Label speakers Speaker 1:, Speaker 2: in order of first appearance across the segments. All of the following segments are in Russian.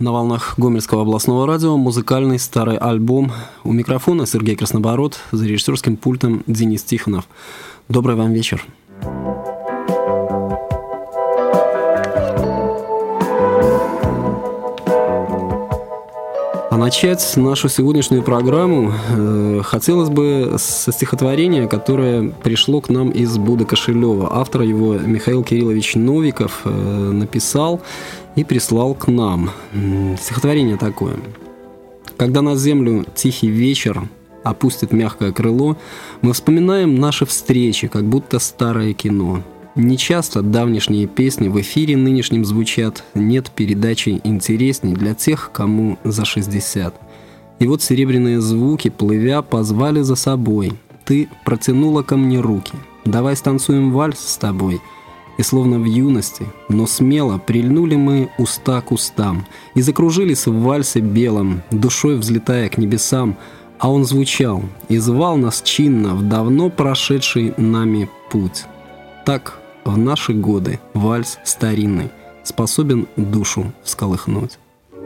Speaker 1: На волнах Гомельского областного радио музыкальный старый альбом. У микрофона Сергей Краснобород, за режиссерским пультом Денис Тихонов. Добрый вам вечер. А начать нашу сегодняшнюю программу хотелось бы со стихотворения, которое пришло к нам из Будо-Кошелева. Автор его Михаил Кириллович Новиков написал и прислал к нам. Стихотворение такое. «Когда на землю тихий вечер опустит мягкое крыло, мы вспоминаем наши встречи, как будто старое кино. Нечасто давнишние песни в эфире нынешнем звучат, нет передачи интересней для тех, кому за 60. И вот серебряные звуки, плывя, позвали за собой. Ты протянула ко мне руки. Давай станцуем вальс с тобой». И словно в юности, но смело прильнули мы уста к устам и закружились в вальсе белом, душой взлетая к небесам, а он звучал и звал нас чинно в давно прошедший нами путь. Так в наши годы вальс старинный способен душу всколыхнуть.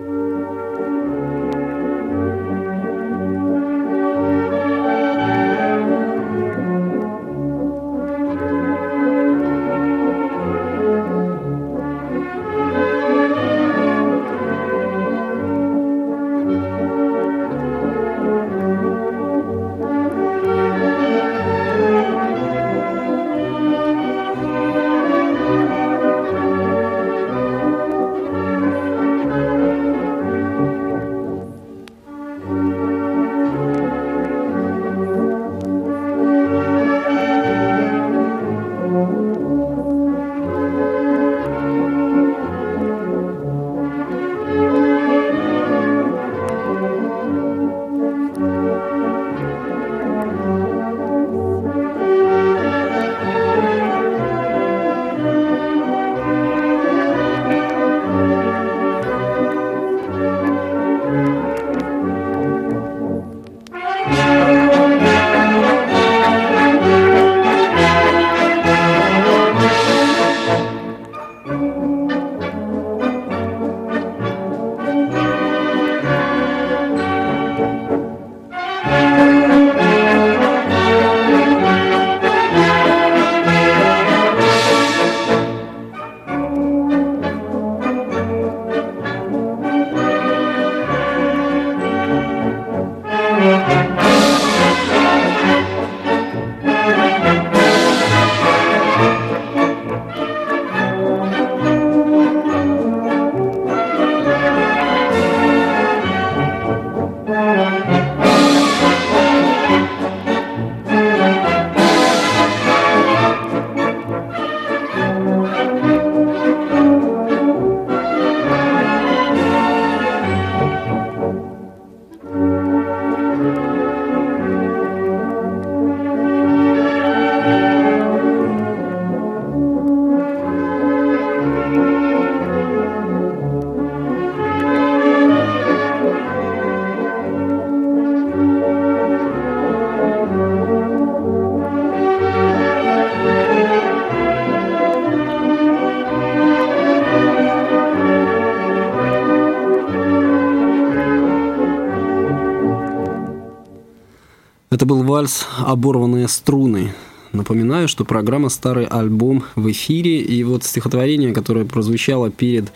Speaker 1: Это был вальс «Оборванные струны». Напоминаю, что программа «Старый альбом» в эфире, и вот стихотворение, которое прозвучало перед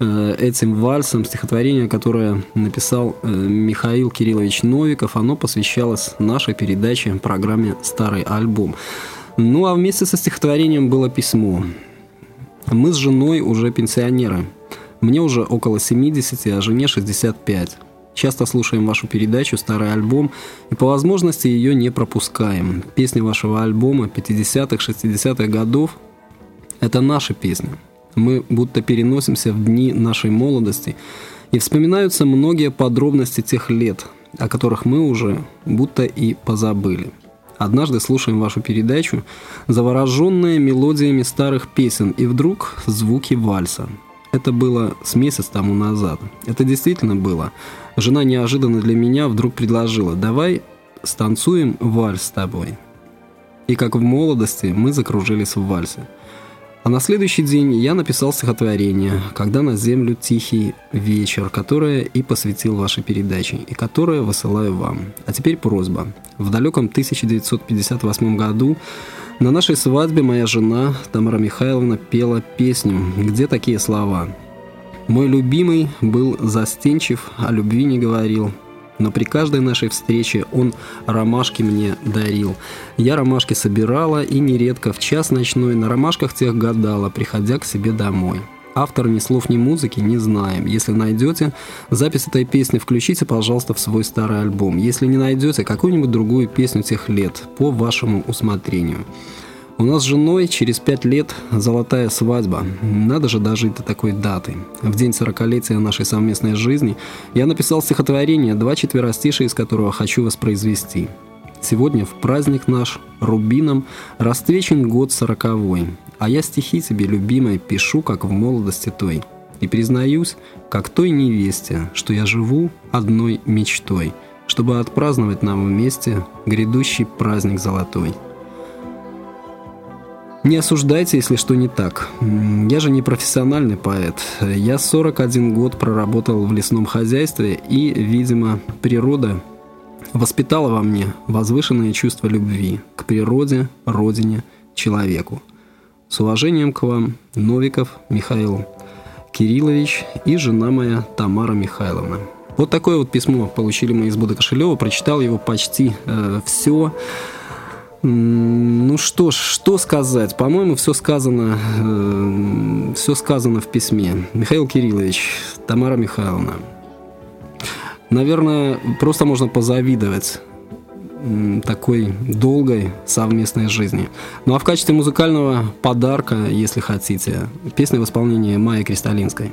Speaker 1: этим вальсом, стихотворение, которое написал Михаил Кириллович Новиков, оно посвящалось нашей передаче, программе «Старый альбом». Ну а вместе со стихотворением было письмо. «Мы с женой уже пенсионеры. Мне уже около 70, а жене 65. Часто слушаем вашу передачу «Старый альбом» и по возможности ее не пропускаем. Песни вашего альбома 50-х, 60-х годов – это наши песни. Мы будто переносимся в дни нашей молодости, и вспоминаются многие подробности тех лет, о которых мы уже будто и позабыли. Однажды слушаем вашу передачу, завороженные мелодиями старых песен, и вдруг звуки вальса. Это было с месяц тому назад. Это действительно было. Жена неожиданно для меня вдруг предложила: «Давай станцуем вальс с тобой». И как в молодости мы закружились в вальсе. А на следующий день я написал стихотворение «Когда на землю тихий вечер», которое и посвятил вашей передаче, и которое высылаю вам. А теперь просьба. В далеком 1958 году на нашей свадьбе моя жена Тамара Михайловна пела песню, где такие слова: «Мой любимый был застенчив, о любви не говорил, но при каждой нашей встрече он ромашки мне дарил. Я ромашки собирала и нередко в час ночной на ромашках тех гадала, приходя к себе домой». Автор ни слов, ни музыки не знаем. Если найдете запись этой песни, включите, пожалуйста, в свой старый альбом. Если не найдете, какую-нибудь другую песню тех лет, по вашему усмотрению. У нас с женой через 5 лет золотая свадьба. Надо же дожить до такой даты. В день 40-летия нашей совместной жизни я написал стихотворение, 2 четверостишия из которого хочу воспроизвести. Сегодня в праздник наш рубином расцвечен год 40-й, а я стихи тебе, любимой, пишу, как в молодости той. И признаюсь, как той невесте, что я живу одной мечтой, чтобы отпраздновать нам вместе грядущий праздник золотой. Не осуждайте, если что не так. Я же не профессиональный поэт. Я 41 год проработал в лесном хозяйстве, и, видимо, природа воспитала во мне возвышенное чувство любви к природе, родине, человеку. С уважением к вам, Новиков Михаил Кириллович и жена моя Тамара Михайловна. Вот такое вот письмо получили мы из Будо-Кошелева. Прочитал его почти все. Ну что ж, что сказать? По-моему, все сказано в письме. Михаил Кириллович, Тамара Михайловна. Наверное, просто можно позавидовать такой долгой совместной жизни. Ну а в качестве музыкального подарка, если хотите, песня в исполнении Майи Кристалинской.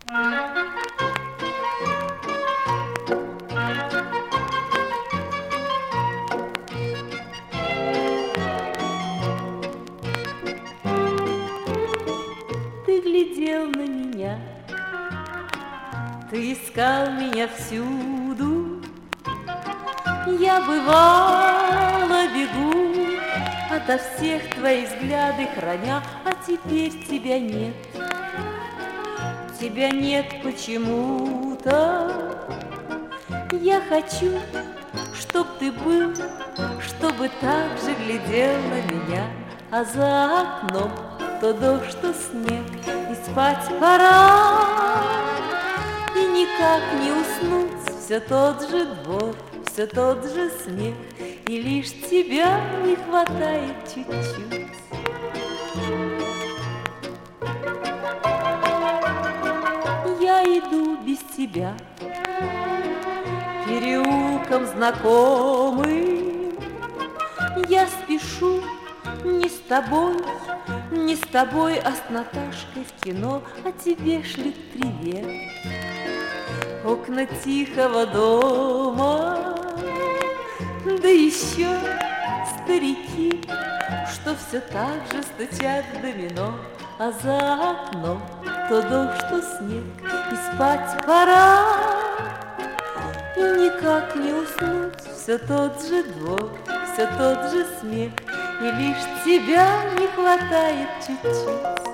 Speaker 2: Ты искал меня всюду, я бывало бегу, ото всех твои взгляды храня, а теперь тебя нет. Тебя нет почему-то. Я хочу, чтоб ты был, чтобы так же глядел на меня, а за окном то дождь, то снег, и спать пора. И никак не уснуть, все тот же двор, все тот же смех, и лишь тебя не хватает чуть-чуть. Я иду без тебя переулком знакомым, я спешу не с тобой, не с тобой, а с Наташкой в кино, а тебе шлют привет. Окна тихого дома, да еще старики, что все так же стучат в домино, а за окном то дождь, то снег, и спать пора. И никак не уснуть, все тот же двор, все тот же смех, и лишь тебя не хватает чуть-чуть.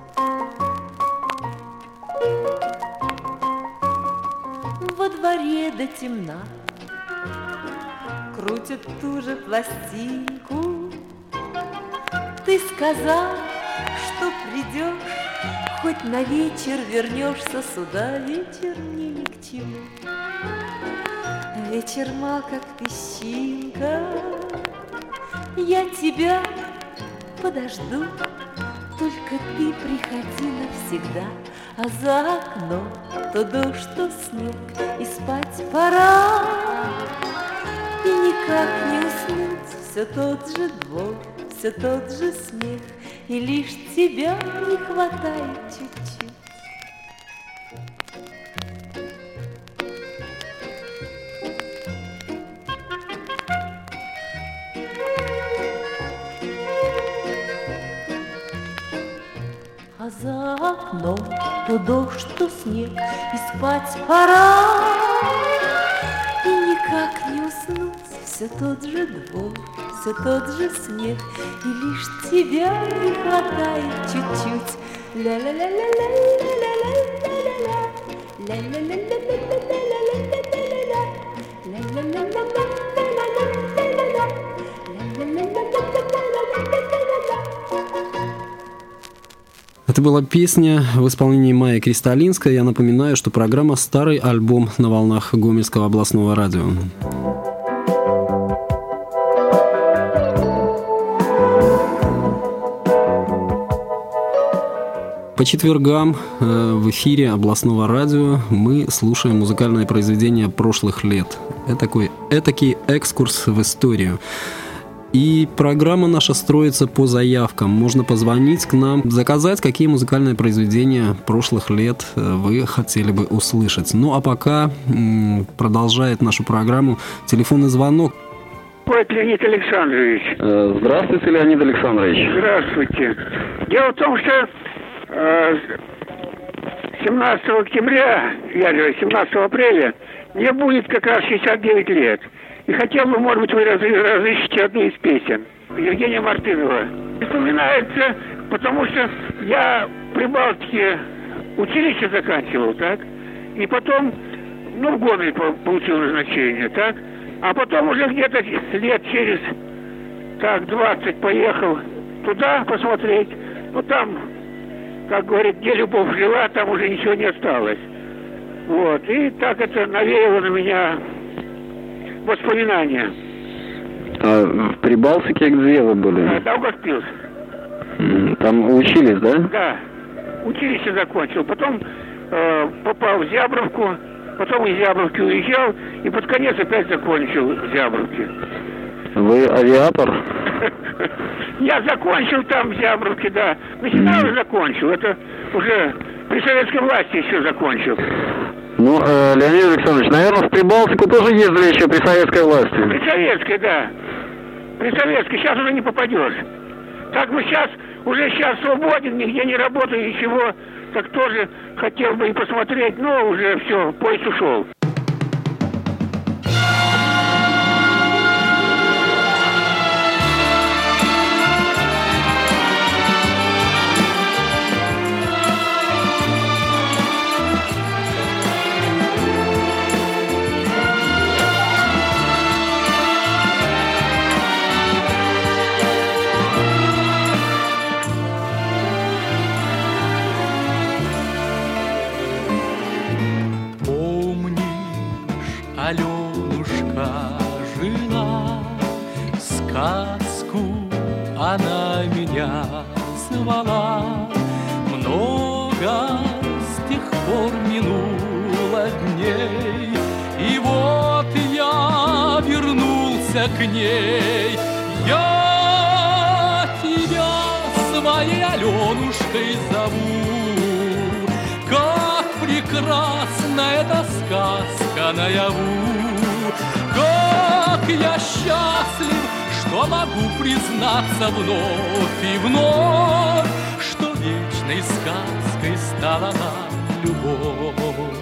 Speaker 2: Во дворе до темна крутят ту же пластинку. Ты сказал, что придешь, хоть на вечер вернешься сюда. Вечер мне ни к чему, вечер мал, как песчинка. Я тебя подожду, только ты приходи навсегда, а за окном то дождь, то снег, и спать пора. И никак не уснуть, все тот же двор, все тот же смех, и лишь тебя не хватает чуть-чуть. А за окном то дождь, то снег, и спать пора. И никак не уснуть, все тот же двор, все тот же смех, и лишь тебя не хватает чуть-чуть. Ля-ля-ля-ля-ля-ля-ля-ля-ля-ля-ля, ля-ля-ля-ля-ля-ля-ля-ля-ля-ля, ля-ля-ля-ля-ля-ля-ля-ля-ля.
Speaker 1: Это была песня в исполнении Майи Кристалинской. Я напоминаю, что программа «Старый альбом» на волнах Гомельского областного радио. По четвергам в эфире областного радио мы слушаем музыкальное произведение прошлых лет. Этакий экскурс в историю. И программа наша строится по заявкам. Можно позвонить к нам, заказать, какие музыкальные произведения прошлых лет вы хотели бы услышать. Ну а пока продолжает нашу программу телефонный звонок.
Speaker 3: Поэт Леонид Александрович.
Speaker 4: Здравствуйте, Леонид Александрович.
Speaker 3: Здравствуйте. Дело в том, что 17 октября, 17 апреля, мне будет как раз 69 лет. И хотел бы, может быть, вы разыщите одну из песен Евгения Мартынова. Вспоминается, потому что я в Прибалтике училище заканчивал, так? И потом, в Гомель получил назначение, так? А потом уже где-то лет через 20 поехал туда посмотреть. Там, как говорит, где любовь жила, там уже ничего не осталось. Вот. И так это навеяло на меня воспоминания.
Speaker 4: А в Прибалтике где вы были?
Speaker 3: Даугавпилс.
Speaker 4: Там учились, да?
Speaker 3: Да. Училище закончил. Потом попал в Зябровку. Потом из Зябровки уезжал. И под конец опять закончил в Зябровке.
Speaker 4: Вы авиатор?
Speaker 3: Я закончил там в Зябровке, да. Начинал и закончил. Это уже при советской власти еще закончил.
Speaker 4: Леонид Александрович, наверное, в Прибалтику тоже ездили еще при советской власти.
Speaker 3: При советской, да. При советской. Сейчас уже не попадешь. Так бы сейчас свободен, нигде не работаю, ничего. Так тоже хотел бы и посмотреть, но уже все, поезд ушел.
Speaker 5: Аленушка жила, сказку она меня звала. Много с тех пор минуло дней, и вот я вернулся к ней. Я тебя своей Аленушкой зову, как прекрасна эта сказка наяву. Как я счастлив, что могу признаться вновь и вновь, что вечной сказкой стала нам любовь.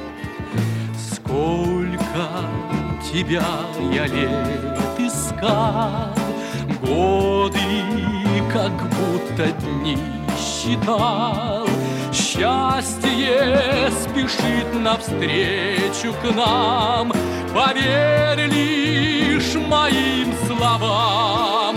Speaker 5: Сколько тебя я лет искал, годы как будто дни считал. Счастье спешит навстречу к нам, поверь лишь моим словам.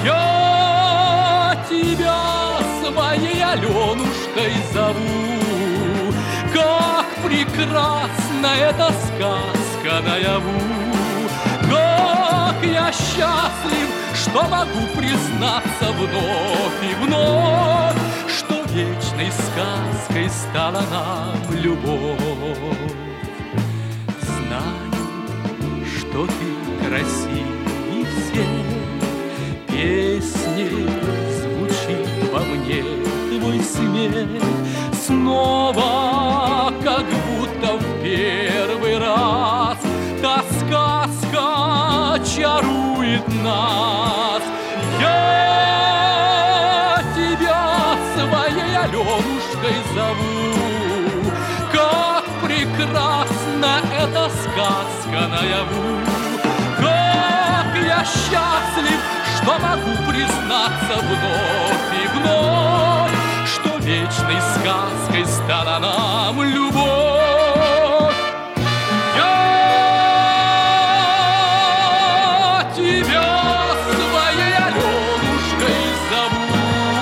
Speaker 5: Я тебя своей Аленушкой зову, как прекрасна эта сказка наяву. Как я счастлив, что могу признаться вновь и вновь, что вечной сказкой стала нам любовь. Знаю, что ты красивей всех, песней звучит во мне твой смех. Снова, как будто в первый раз, та сказка чарует нас. Я тебя своей Аленушкой зову, как прекрасна эта сказка наяву. Как я я счастлив, что могу признаться вновь и вновь, что вечной сказкой стала нам любовь. Я тебя своей Аленушкой зову.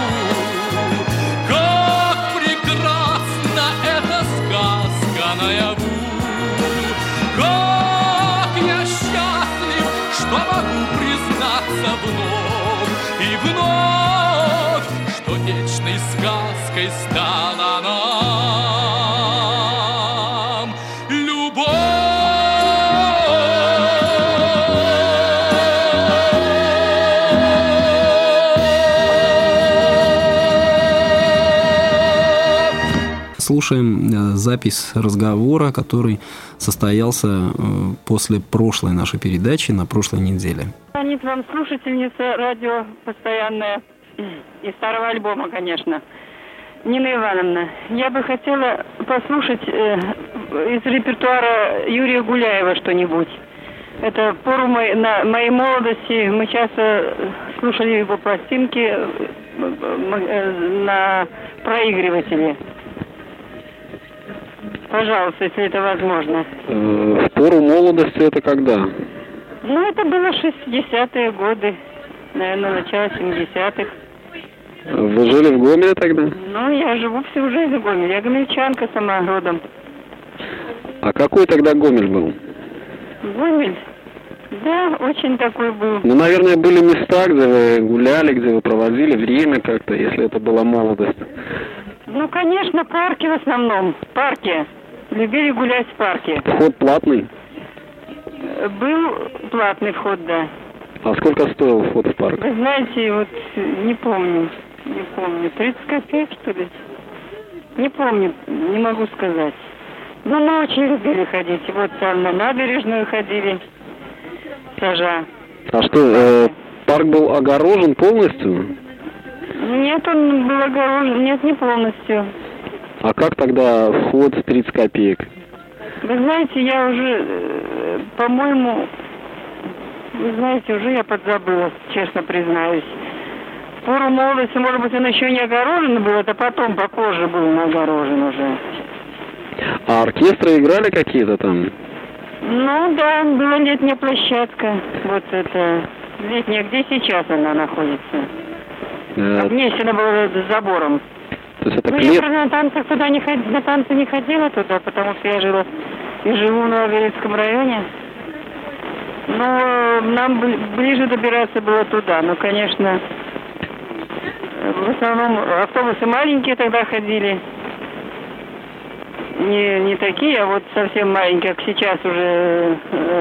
Speaker 5: Как прекрасна эта сказка наяву. Как я счастлив, что могу признаться вновь и вновь, что вечной сказкой стала нам любовь.
Speaker 1: Слушаем запись разговора, который состоялся после прошлой нашей передачи на прошлой неделе.
Speaker 6: Звонит вам слушательница радио постоянная из старого альбома, конечно. Нина Ивановна, я бы хотела послушать из репертуара Юрия Гуляева что-нибудь. Это пору моей молодости. Мы часто слушали его пластинки на проигрывателе. Пожалуйста, если это возможно.
Speaker 4: В пору молодости это когда?
Speaker 6: Ну, это было 60-е годы, наверное, начало 70-х.
Speaker 4: Вы жили в Гомеле тогда?
Speaker 6: Ну, я живу всю жизнь в Гомеле. Я гомельчанка сама родом.
Speaker 4: А какой тогда Гомель был?
Speaker 6: Гомель? Да, очень такой был.
Speaker 4: Ну, наверное, были места, где вы гуляли, где вы проводили время как-то, если это была молодость.
Speaker 6: Ну, конечно, парки в основном. Парки. Любили гулять в парке.
Speaker 4: Вход платный?
Speaker 6: Был платный вход, да.
Speaker 4: А сколько стоил вход в парк?
Speaker 6: Вы знаете, вот не помню. 30 копеек, что ли? Не помню, не могу сказать. Ну, мы очень любили ходить. Вот там на набережную ходили. Сажа.
Speaker 4: А что, парк был огорожен полностью?
Speaker 6: Нет, он был огорожен. Нет, не полностью.
Speaker 4: А как тогда вход в 30 копеек?
Speaker 6: Вы знаете, я уже, по-моему, уже я подзабыла, честно признаюсь. В пору молодости, может быть, он еще не огорожен был, это потом, попозже был огорожен уже.
Speaker 4: А оркестры играли какие-то там?
Speaker 6: Ну да, была летняя площадка. Вот это, летняя, где сейчас она находится? Обнесена была забором.
Speaker 4: То есть это
Speaker 6: я на танцах туда не ходила, на танцы не ходила туда, потому что я живу в Новогородском районе. Но нам ближе добираться было туда. Ну, конечно, в основном автобусы маленькие тогда ходили. Не такие, а вот совсем маленькие, как сейчас уже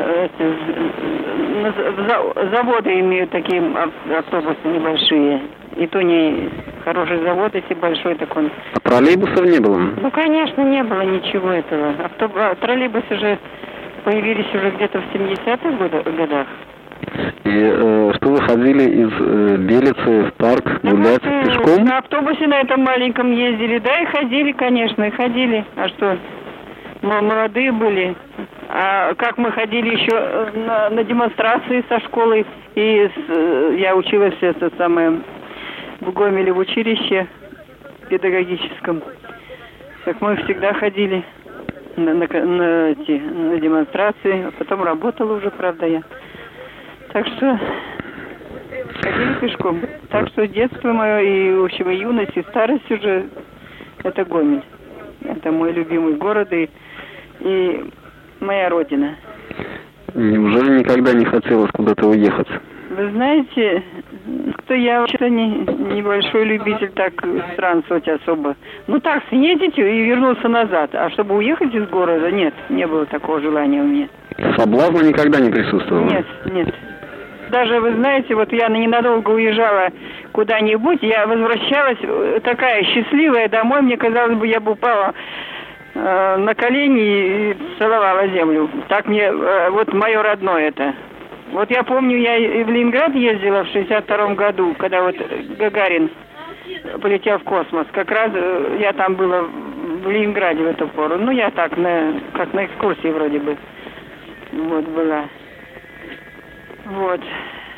Speaker 6: заводы имеют такие автобусы небольшие. И то не хороший завод, если большой, так он...
Speaker 4: А троллейбусов не было?
Speaker 6: Ну, конечно, не было ничего этого. Троллейбусы же появились уже где-то в 70-х годах.
Speaker 4: И что вы ходили из Белицы в парк гулять пешком?
Speaker 6: На автобусе на этом маленьком ездили, да, и ходили, конечно, и ходили. А что, мы молодые были. А как мы ходили еще на демонстрации со школой, и я училась в Гомеле в училище педагогическом. Так мы всегда ходили на демонстрации, а потом работала уже, правда, я. Так что ходили пешком. Так что детство мое и, в общем, и юность, и старость уже это Гомель. Это мой любимый город и моя родина.
Speaker 4: Неужели никогда не хотелось куда-то уехать?
Speaker 6: Вы знаете, я вообще-то небольшой любитель так странствовать особо. Ну так, съездить и вернуться назад. А чтобы уехать из города, нет, не было такого желания у меня.
Speaker 4: Соблазна никогда не присутствовало?
Speaker 6: Нет. Даже, вы знаете, вот я ненадолго уезжала куда-нибудь, я возвращалась такая счастливая домой, мне казалось бы, я бы упала на колени и целовала землю. Так мне, вот мое родное это. Вот я помню, я и в Ленинград ездила в 62-м году, когда вот Гагарин полетел в космос. Как раз я там была в Ленинграде в эту пору. Ну, я так, как на экскурсии вроде бы. Вот, была. Вот.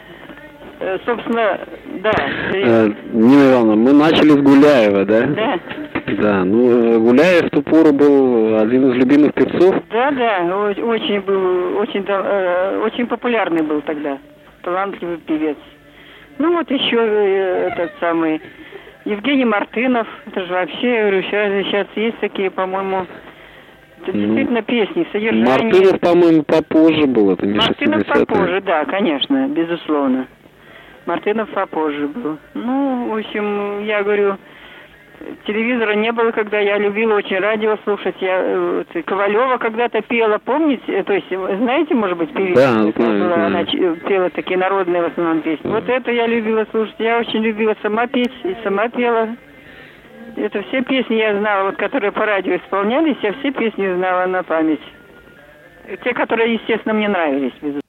Speaker 6: собственно, да.
Speaker 4: Нина Ивановна, мы начали с Гуляева, да?
Speaker 6: Да.
Speaker 4: Да, ну Гуляев в ту пору был один из любимых певцов.
Speaker 6: Да, очень был, очень популярный был тогда, талантливый певец. Ну вот еще этот самый Евгений Мартынов, это же вообще, я говорю, сейчас есть такие, по-моему, это действительно песни, содержание.
Speaker 4: Мартынов, по-моему, попозже был, это не 60-е.
Speaker 6: Мартынов попозже, да, конечно, безусловно. Мартынов попозже был. Ну, в общем, я говорю, телевизора не было, когда я любила очень радио слушать. Я Ковалева когда-то пела, помните? То есть, знаете, может быть, певица?
Speaker 4: Да, знаю.
Speaker 6: Она пела такие народные в основном песни. Вот это я любила слушать. Я очень любила сама петь и сама пела. Это все песни я знала, вот, которые по радио исполнялись, я все песни знала на память. Те, которые, естественно, мне нравились, безусловно.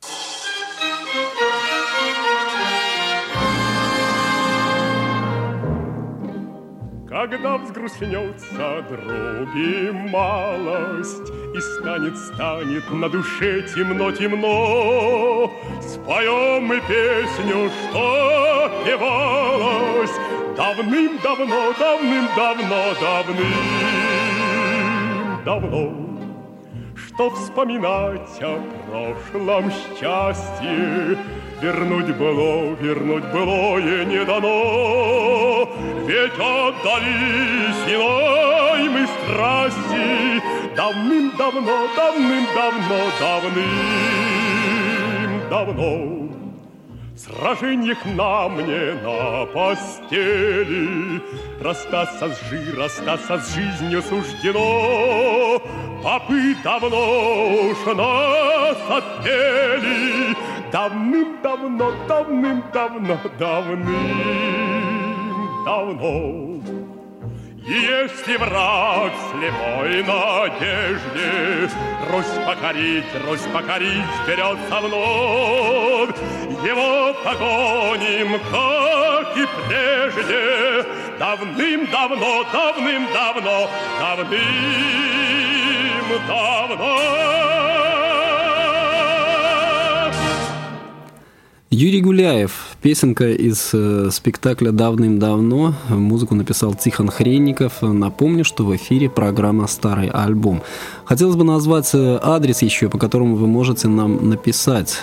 Speaker 7: Когда взгрустнется други малость, и станет на душе темно-темно, споем мы песню, что певалась давным-давно, давным-давно. Что вспоминать о прошлом счастье, вернуть былое не дано. Ведь отдались иной мы страсти давным-давно. Сраженьях нам не на постели, расстаться с жизнью суждено. Попы давно уж нас отпели, давным-давно. И если враг слепой надежде Русь покорить вперед со мной, его погоним, как и прежде, давным-давно.
Speaker 1: Юрий Гуляев. Песенка из спектакля «Давным-давно». Музыку написал Тихон Хренников. Напомню, что в эфире программа «Старый альбом». Хотелось бы назвать адрес еще, по которому вы можете нам написать.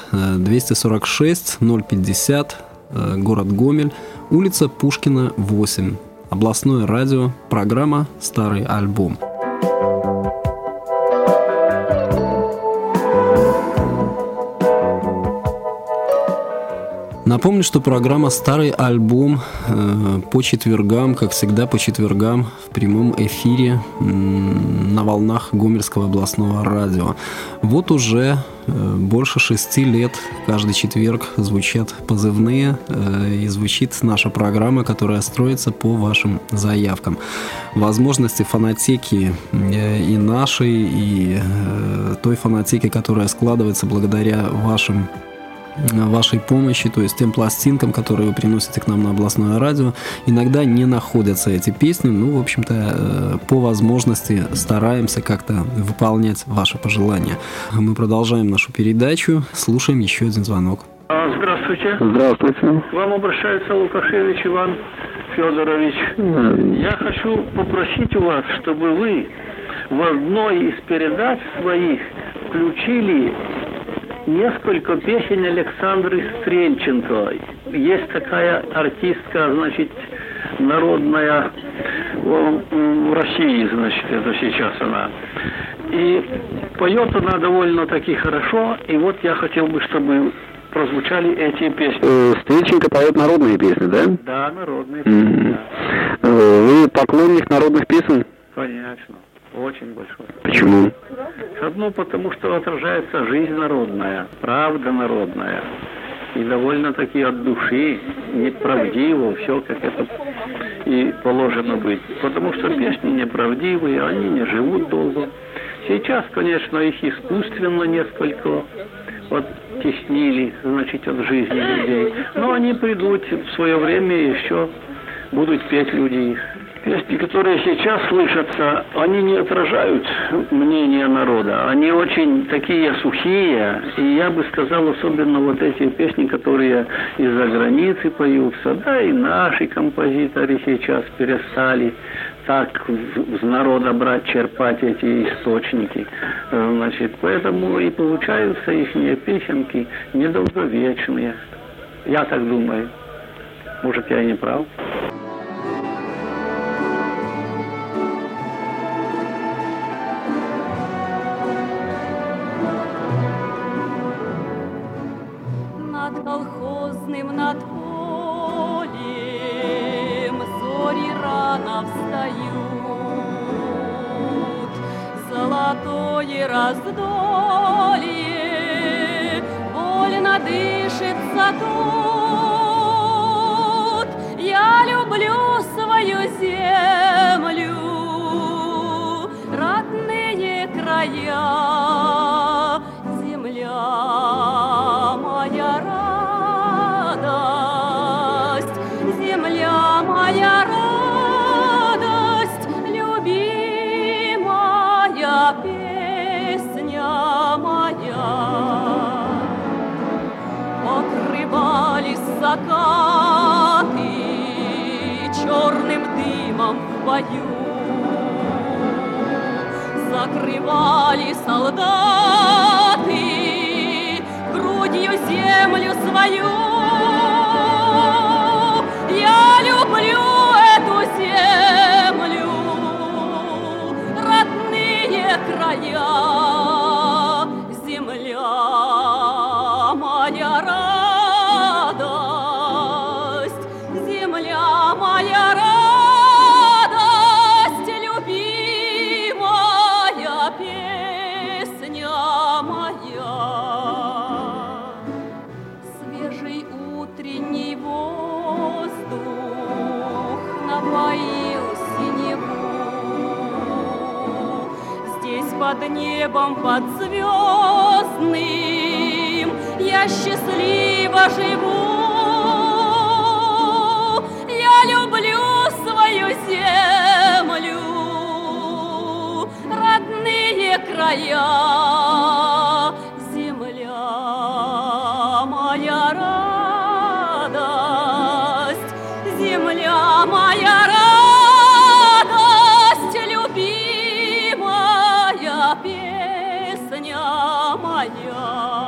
Speaker 1: 246-050, город Гомель, улица Пушкина, 8. Областное радио, программа «Старый альбом». Напомню, что программа «Старый альбом» по четвергам, как всегда по четвергам, в прямом эфире на волнах Гомельского областного радио. Вот уже больше 6 лет каждый четверг звучат позывные и звучит наша программа, которая строится по вашим заявкам. Возможности фонотеки и нашей, и той фонотеки, которая складывается благодаря вашей помощи, то есть тем пластинкам, которые вы приносите к нам на областное радио, иногда не находятся эти песни. Ну, в общем-то, по возможности стараемся как-то выполнять ваши пожелания. Мы продолжаем нашу передачу, слушаем еще один звонок.
Speaker 3: Здравствуйте.
Speaker 4: Здравствуйте.
Speaker 3: К вам обращается Лукашевич Иван Федорович. Я хочу попросить у вас, чтобы вы в одной из передач своих включили несколько песен Александры Стрельченко. Есть такая артистка, значит, народная в России, значит, это сейчас она. И поет она довольно-таки хорошо, и вот я хотел бы, чтобы прозвучали эти песни.
Speaker 4: Стрельченко поет народные песни, да?
Speaker 3: Да, народные песни, да.
Speaker 4: Вы поклонник народных песен?
Speaker 3: Конечно. Очень большой.
Speaker 4: Почему?
Speaker 3: Одно, потому что отражается жизнь народная, правда народная. И довольно-таки от души, неправдиво, все как это и положено быть. Потому что песни неправдивые, они не живут долго. Сейчас, конечно, их искусственно несколько оттеснили, значит, от жизни людей. Но они придут в свое время, еще будут петь люди их.
Speaker 4: Песни, которые сейчас слышатся, они не отражают мнение народа. Они очень такие сухие. И я бы сказал, особенно вот эти песни, которые из-за границы поются, да, и наши композиторы сейчас перестали так с народа брать, черпать эти источники. Значит, поэтому и получаются их песенки недолговечные. Я так думаю. Может, я и не прав.
Speaker 2: Над колхозным, над полем зори рано встают, золотое раздолье больно дышится тут. Я люблю свою землю, родные края, земля моя радость, земля моя радость, любимая песня моя. Покрывались закаты черным дымом в бою, закрывали солдаты грудью землю свою. Я люблю эту землю, родные края, земля моя радость, земля моя радость, любимая песня моя. Свежий утренний воздух напоил синеву. Здесь под небом, под звездным я счастливо живу. Я люблю свою землю, родные края, земля моя радость, земля моя радость, любимая песня моя.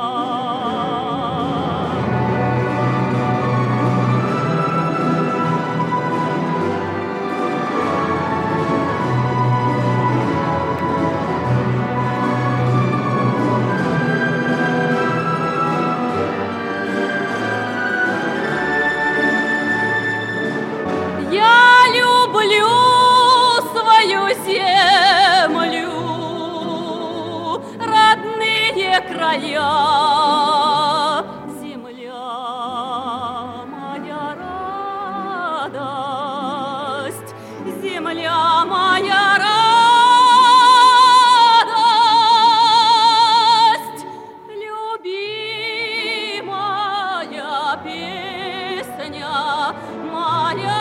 Speaker 2: Края, земля моя радость, земля моя радость, любимая песня моя.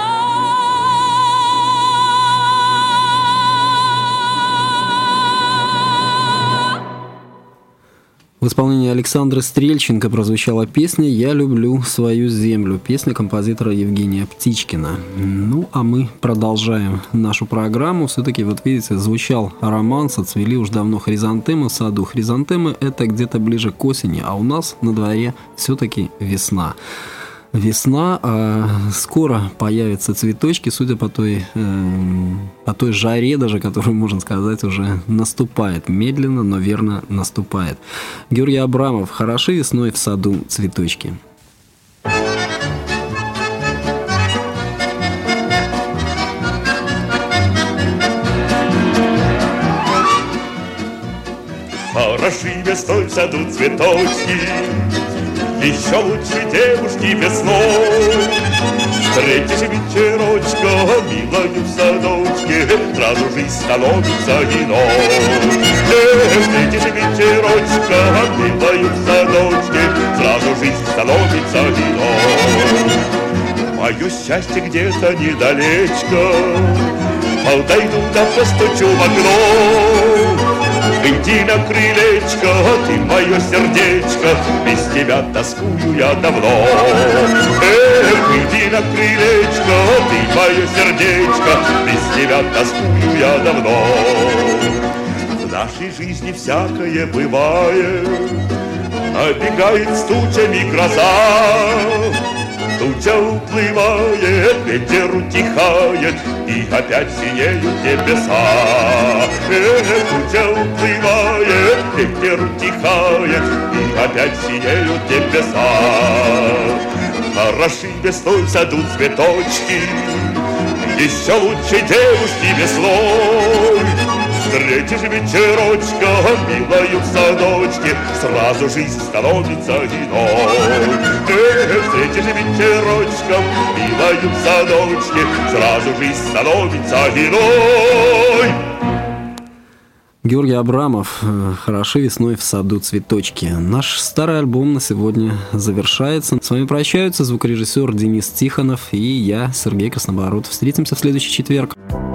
Speaker 1: В исполнении Александра Стрельченко прозвучала песня «Я люблю свою землю», песня композитора Евгения Птичкина. Ну, а мы продолжаем нашу программу. Все-таки, вот видите, звучал романс, отцвели уж давно хризантемы в саду. Хризантемы – это где-то ближе к осени, а у нас на дворе все-таки весна. Весна, скоро появятся цветочки, судя по той жаре даже, которую, можно сказать, уже наступает. Медленно, но верно наступает. Георгий Абрамов. Хороши весной в саду цветочки.
Speaker 7: Хороши весной в саду цветочки, еще лучше девушки весной. Встретишь вечерочком, милою в садочке, сразу жизнь становится иной. Встретишь вечерочком, милою в садочке, сразу жизнь становится иной. Мое счастье где-то недалечко, подойду да постучу в окно. Выйди на крылечко, ты мое сердечко, без тебя тоскую я давно. Выйди на крылечко, ты мое сердечко, без тебя тоскую я давно. В нашей жизни всякое бывает, набегает с тучами гроза. Туча уплывает, ветер утихает, и опять синеют небеса. Туча уплывает, ветер утихает, и опять синеют небеса. Хороши весной в саду цветочки, еще лучше девушки весной. Встретишь вечерочка, милою в садочке, сразу жизнь становится иной. Встретишь вечерочка, милою в садочке, сразу жизнь становится иной.
Speaker 1: Георгий Абрамов, «Хороши весной в саду цветочки». Наш старый альбом на сегодня завершается. С вами прощаются звукорежиссер Денис Тихонов и я, Сергей Краснобородов. Встретимся в следующий четверг.